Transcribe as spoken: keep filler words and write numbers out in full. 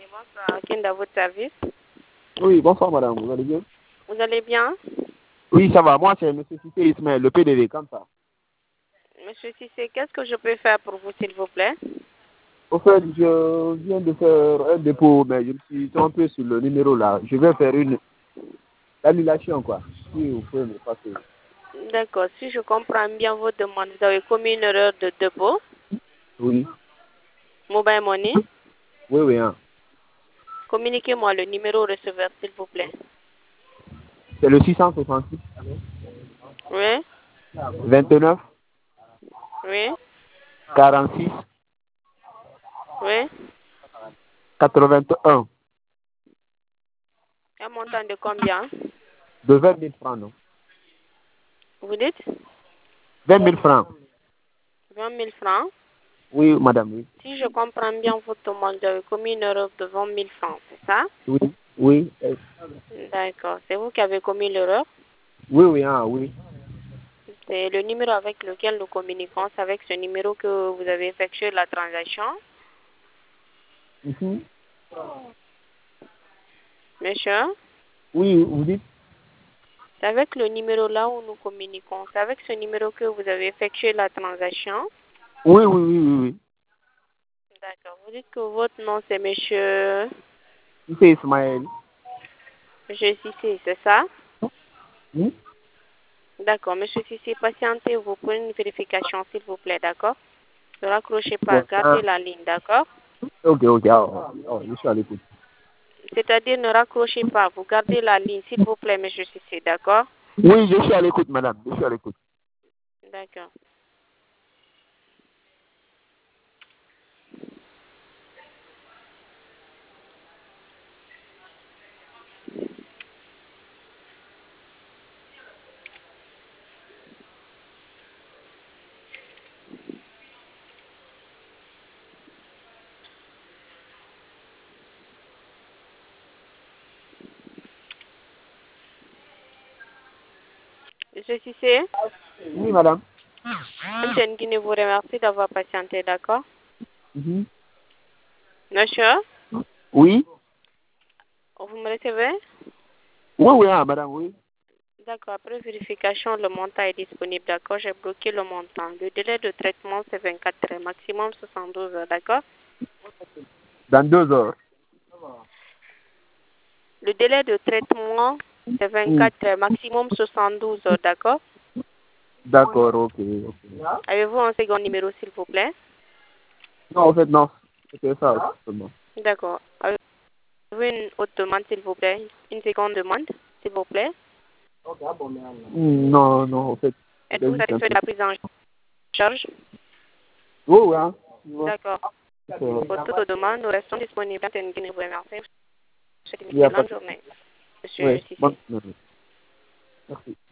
Bonsoir, Kenda, votre service. Oui, bonsoir madame, vous allez bien? Vous allez bien? Oui, ça va. Moi, c'est M. Cissé Ismaël, le P D V, comme ça. Monsieur Cissé, qu'est-ce que je peux faire pour vous, s'il vous plaît? Au fait, je viens de faire un dépôt, mais je me suis trompé sur le numéro là. Je vais faire une annulation, quoi. Si vous pouvez me passer. D'accord. Si je comprends bien votre demande, vous avez commis une erreur de dépôt. Oui. Mobile Money. Oui, oui, hein. Communiquez-moi le numéro receveur, s'il vous plaît. C'est le six cent soixante-six. Oui. vingt-neuf. Oui. quarante-six. Oui. quatre-vingt-un. Un montant de combien? De vingt mille francs, non? Vous dites? vingt mille francs. vingt mille francs. Oui, madame, oui. Si je comprends bien votre demande, vous avez commis une erreur de vingt mille francs, c'est ça? Oui, oui. D'accord. C'est vous qui avez commis l'erreur? Oui, oui, hein, oui. C'est le numéro avec lequel nous communiquons. C'est avec ce numéro que vous avez effectué la transaction. Mhm. Monsieur, Oui, vous dites? c'est avec le numéro là où nous communiquons. C'est avec ce numéro que vous avez effectué la transaction. Oui, oui, oui, oui, oui. D'accord. Vous dites que votre nom c'est monsieur... C'est Ismaël. Monsieur Cissé, c'est ça? Oui? D'accord. Monsieur Cissé, patientez, vous prenez une vérification, s'il vous plaît, d'accord? Ne raccrochez pas, gardez la ligne, d'accord? Ok, ok, ah, ah, je suis à l'écoute. C'est-à-dire ne raccrochez pas, vous gardez la ligne, s'il vous plaît, monsieur Cissé, d'accord? Oui, je suis à l'écoute, madame, je suis à l'écoute. D'accord. Monsieur Cissé, Oui, madame. Antenne Guinée vous remercie d'avoir patienté, d'accord? Mhm. Monsieur, Oui? vous me recevez? Oui, oui, ah, madame, oui. D'accord, après vérification, le montant est disponible, d'accord? J'ai bloqué le montant. Le délai de traitement, c'est vingt-quatre heures, maximum soixante-douze heures, d'accord? Dans deux heures. Le délai de traitement, c'est Mm. vingt-quatre heures, maximum soixante-douze heures, d'accord? D'accord, ok, ok. Avez-vous un second numéro, s'il vous plaît? Non, en fait, non. C'était ça, seulement. D'accord. Avez-vous une autre demande, s'il vous plaît? Une seconde demande, s'il vous plaît? Mm, non, non, en fait, c'était Êtes-vous juste un satisfait de truc. la prise en charge? Oui, oui, hein. Oui. D'accord. Euh, Pour toute demande, nous restons disponibles. Antenne Guinée vous remercie. Je vous souhaite une Il n'y a pas excellente de... journée, monsieur Oui, Cissé. bonne... Merci.